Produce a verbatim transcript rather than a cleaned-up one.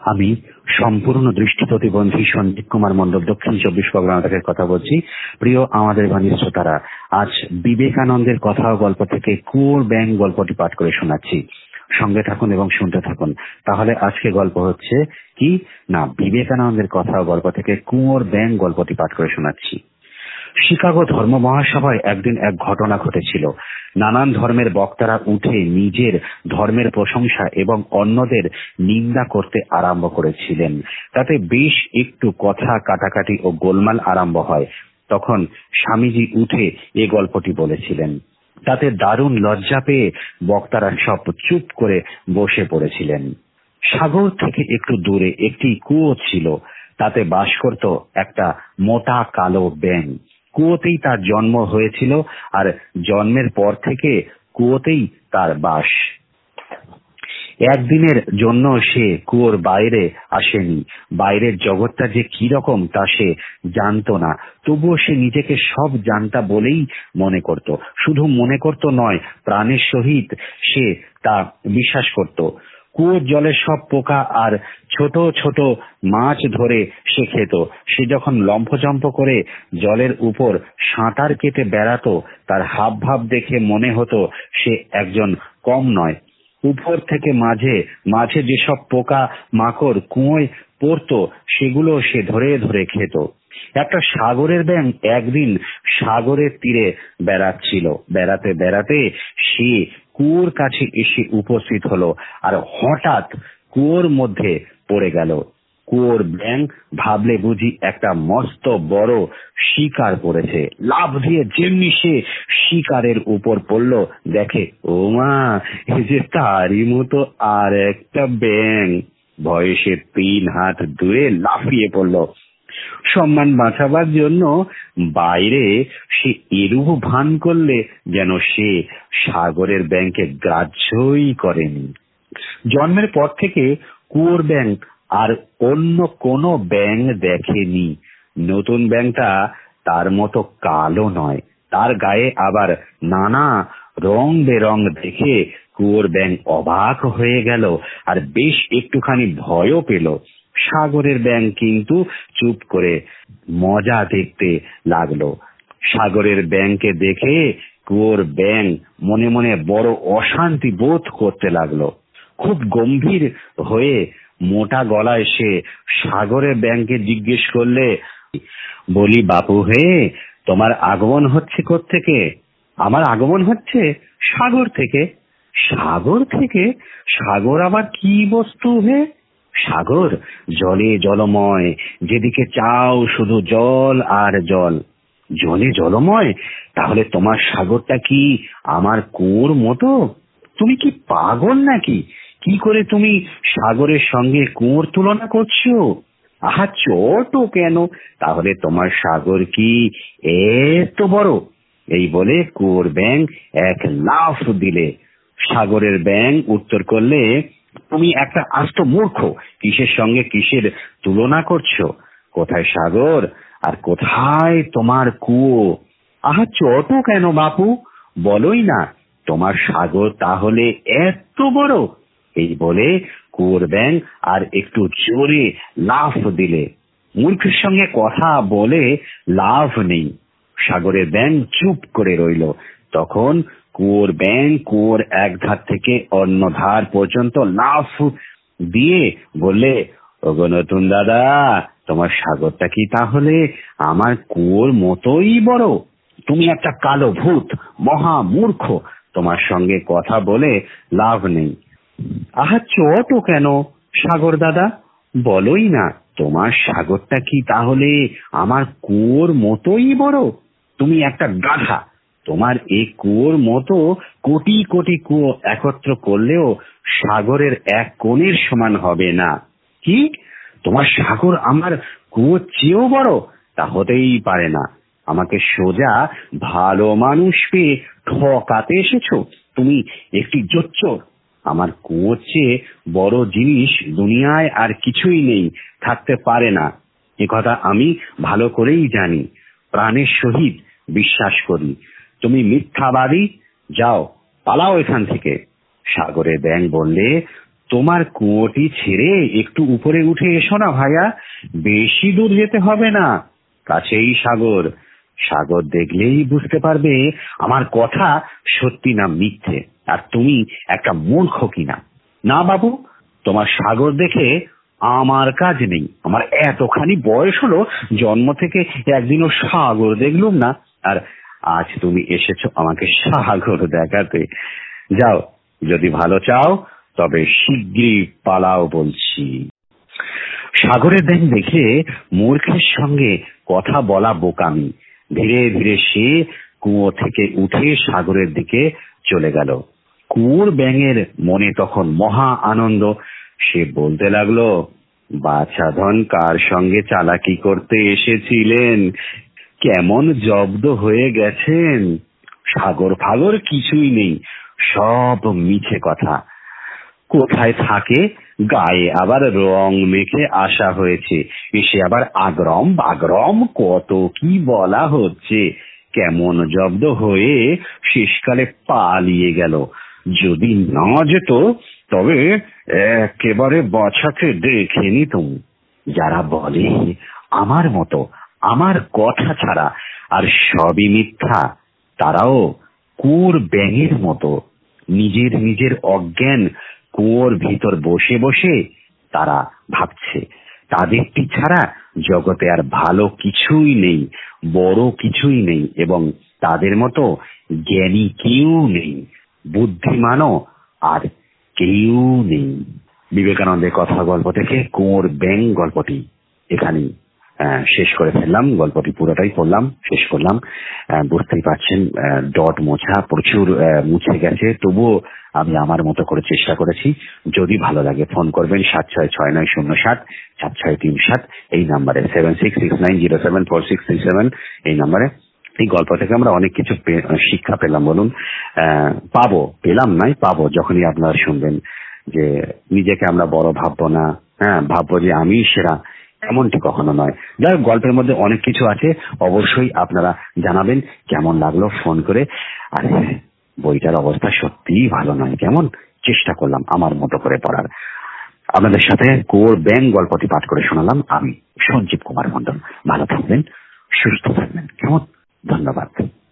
আমি সম্পূর্ণ দৃষ্টি প্রতিবন্ধী সন্দীপ কুমার মণ্ডল, দক্ষিণ চব্বিশ পরগনা থেকে কথা বলছি। প্রিয় আমাদের বাণী শ্রোতারা, আজ বিবেকানন্দের কথা ও গল্প থেকে কুয়োর ব্যাঙ গল্পটি পাঠ করে শোনাচ্ছি। সঙ্গে থাকুন এবং শুনতে থাকুন। তাহলে আজকে গল্প হচ্ছে কি না, বিবেকানন্দের কথা ও গল্প থেকে কুয়োর ব্যাঙ গল্পটি পাঠ করে শোনাচ্ছি। শিকাগো ধর্ম মহাসভায় একদিন এক ঘটনা ঘটেছিল। নানান ধর্মের বক্তারা উঠে নিজের ধর্মের প্রশংসা এবং অন্যদের নিন্দা করতে আরম্ভ করেছিলেন। তাতে বেশ একটু কথা কাটাকাটি ও গোলমাল আরম্ভ হয়। তখন স্বামীজি উঠে এ গল্পটি বলেছিলেন। তাতে দারুণ লজ্জা পেয়ে বক্তারা সব চুপ করে বসে পড়েছিলেন। সাগর থেকে একটু দূরে একটি কুয়ো ছিল। তাতে বাস করত একটা মোটা কালো ব্যাঙ। কুয়োতেই তার জন্ম হয়েছিল, আর জন্মের পর থেকে কুয়োতেই তার বাস। একদিনের জন্য সে কুয়োর বাইরে আসেনি। বাইরের জগৎটা যে কি রকম তা সে জানতো না, তবুও সে নিজেকে সব জানতা বলেই মনে করত। শুধু মনে করত নয়, প্রাণের সহিত সে তা বিশ্বাস করত। কুয়োর জলের সব পোকা আর ছোট ছোট মাছ ধরে সে খেত। সে যখন লম্ফজম্প করে জলের উপর সাঁতার কেটে বেড়াতো, তার হাব ভাব দেখে মনে হতো সে একজন কম নয়। উপর থেকে মাঝে মাঝে যেসব পোকা মাকড় কুয়োয় পড়তো, সেগুলো সে ধরে ধরে খেত। একটা সাগরের ব্যাঙ একদিন সাগরের তীরে বেড়াচ্ছিল। বেড়াতে বেড়াতে সে কুয়োর কাছে এসে উপস্থিত হলো, আর হঠাৎ কুয়োর মধ্যে পড়ে গেল। কুয়োর ব্যাঙ ভাবলে বুঝি একটা মস্ত বড় শিকার পড়েছে। লাফ দিয়ে যেমনি সে শিকারের উপর পড়ল, দেখে ও মা, এই যে তারই মতো আর একটা ব্যাঙ। ভয়ে সে তিন হাত দূরে লাফিয়ে পড়ল। সম্মান বাঁচাবার জন্য বাইরে সে এরূপ ভান করলে যেন সে সাগরের ব্যাঙকে গ্রাহ্যই করেনি। জন্মের পর থেকে কুয়োর ব্যাঙ আর অন্য কোনো ব্যাঙ দেখেনি। নতুন ব্যাঙটা তার মতো কালো নয়, তার গায়ে আবার নানা রং বেরং দেখে কুয়োর ব্যাঙ অবাক হয়ে গেল, আর বেশ একটুখানি ভয়ও পেল। সাগরের ব্যাঙ কিন্তু চুপ করে মজা দেখতে লাগলো। সাগরের ব্যাঙকে দেখে কুয়োর ব্যাঙ মনে মনে বড় অশান্তি বোধ করতে লাগলো। খুব গম্ভীর হয়ে মোটা গলায় সে সাগরের ব্যাঙকে জিজ্ঞেস করলে, বলি বাপু হে, তোমার আগমন হচ্ছে কোত্থেকে? আমার আগমন হচ্ছে সাগর থেকে। সাগর থেকে? সাগর আবার কি বস্তু হে? সাগর জলে জলময়, যেদিকে চাও শুধু জল আর জল। জলে জলময়? তাহলে তোমার সাগরটা কি আমার কুয়োর মতো? তুমি কি পাগল নাকি? কি করে তুমি সাগরের সঙ্গে কুয়োর তুলনা করছো? আহা, ছোট কেন? তাহলে তোমার সাগর কি এত বড়? এই বলে কুয়োর ব্যাঙ এক লাফ দিলে। সাগরের ব্যাঙ উত্তর করলে, তুমি একটা আস্ত মূর্খ, কিসের সঙ্গে কিসের তুলনা করছো? কোথায় সাগর আর কোথায় তোমার কুয়ো? আহা, ছোট কেন বাপু, বলোই না, তোমার সাগর তাহলে এত বড়? এই বলে কুয়োর ব্যাঙ আর একটু জোরে লাফ দিলে। মূর্খের সঙ্গে কথা বলে লাভ নেই। সাগরের ব্যাঙ চুপ করে রইল। তখন কুয়োর ব্যাঙ কুয়োর এক ধার থেকে অন্য ধার পর্যন্ত লাফ দিয়ে বললে, ওগো নতুন দাদা, তোমার সাগরটা কি তাহলে আমার কুয়োর মতোই বড়? তুমি একটা কালো ভূত, মহা মূর্খ, তোমার সঙ্গে কথা বলে লাভ নেই। আহা, ছোট কেন সাগর দাদা, বলোই না, তোমার সাগরটা কি তাহলে আমার কুয়োর মতোই বড়? তুমি একটা গাধা, তোমার এই কুয়োর মতো কোটি কোটি কুয়ো একত্র করলেও সাগরের এক কোণের সমান হবে না। কি, তোমার সাগর আমার কুয়োর চেয়েও বড়? তা হতেই পারে না। আমাকে সোজা ভালো মানুষ পেয়ে ঠকাতে এসেছো তুমি, একটি জোচ্চোর। আমার কুয়োর চেয়ে বড় জিনিস দুনিয়ায় আর কিছুই নেই, থাকতে পারে না। এ কথা আমি ভালো করেই জানি, প্রাণের সহিত বিশ্বাস করি। তুমি মিথ্যাবাদী, যাও পালাও এখান থেকে। সাগরের ব্যাঙ বললে, তোমার কুয়োটি ছেড়ে একটু উপরে উঠে এসো না ভাইয়া, বেশি দূর যেতে হবে না, কাছেই সাগর। সাগর দেখলেই বুঝতে পারবে আমার কথা সত্যি না মিথ্যে, আর তুমি একটা মূর্খ কিনা। না বাবু, তোমার সাগর দেখে আমার কাজ নেই। আমার এতখানি বয়স হলো, জন্ম থেকে একদিনও সাগর দেখলুম না, আর আজ তুমি এসেছো আমাকে সাগর দেখাতে। যাও, যদি ভালো চাও তবে শিগগিরই পালাও বলছি। সাগরের ব্যাঙ দেখে মূর্খের সঙ্গে কথা বলা বোকামি। ধীরে ধীরে সে কুয়ো থেকে উঠে সাগরের দিকে চলে গেল। কুয়োর ব্যাঙের মনে তখন মহা আনন্দ। সে বলতে লাগলো, বাছাধন কার সঙ্গে চালাকি করতে এসেছিলেন, কেমন জব্দ হয়ে গেছেন। সাগর ফাগর কিছুই নেই, সব মিছে কথা। কোথায় থাকে, গায়ে আবার রং মেখে আসা হয়েছে, এসে আবার আগরম বাগরম কত কি বলা হচ্ছে। কেমন জব্দ হয়ে শেষকালে পালিয়ে গেল। যদি না যেত তবে একেবারে বাছাকে দেখে নিতুম। যারা বলে আমার মতো, আমার কথা ছাড়া আর সবই মিথ্যা, তারাও কুয়োর ব্যাঙের মতো নিজের নিজের অজ্ঞান কুয়োর ভিতর বসে বসে তারা ভাবছে তাদেরটি ছাড়া জগতে আর ভালো কিছুই নেই, বড় কিছুই নেই, এবং তাদের মতো জ্ঞানী কেউ নেই, বুদ্ধিমানও আর কেউ নেই। বিবেকানন্দের কথা গল্প থেকে কুয়োর ব্যাঙ গল্পটি এখানেই শেষ করে ফেললাম। গল্পটি পুরোটাই পড়লাম, শেষ করলাম। বুঝতেই পারছেন ডট মোছা প্রচুর মুছে গেছে, তবুও আমি আমার মতো করে চেষ্টা করেছি। যদি ভালো লাগে ফোন করবেন সাত ছয় ছয় নয় শূন্য সাত সাত ছয় তিন সাত এই নাম্বারে, seven six six nine zero seven four six three seven এই নাম্বারে। এই গল্প থেকে আমরা অনেক কিছু শিক্ষা পেলাম, বলুন পাবো, পেলাম নাই পাবো যখনই আপনারা শুনবেন। যে নিজেকে আমরা বড় ভাববো না, হ্যাঁ ভাববো যে আমি সেরা, এমনটি কখনো নয়। যাই হোক, গল্পের মধ্যে অনেক কিছু আছে, অবশ্যই আপনারা জানাবেন কেমন লাগলো ফোন করে। আর বইটার অবস্থা সত্যিই ভালো নয়, কেমন চেষ্টা করলাম আমার মতো করে পড়ার। আপনাদের সাথে কুয়োর ব্যাঙ গল্পটি পাঠ করে শোনালাম আমি, সঞ্জীব কুমার মন্ডল। ভালো থাকবেন, সুস্থ থাকবেন, কেমন। ধন্যবাদ।